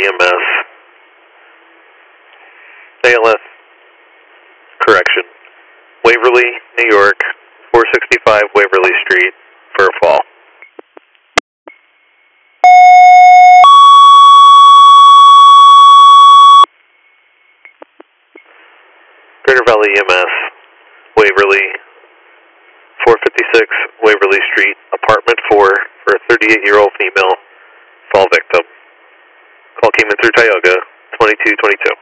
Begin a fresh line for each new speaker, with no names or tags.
EMS. ALS, correction. Waverly, New York, 465 Waverly Street for a fall. Greater Valley EMS, Waverly, 456 Waverly Street, apartment 4 for a 38-year-old female fall victim. Call came in through Tioga, 2222.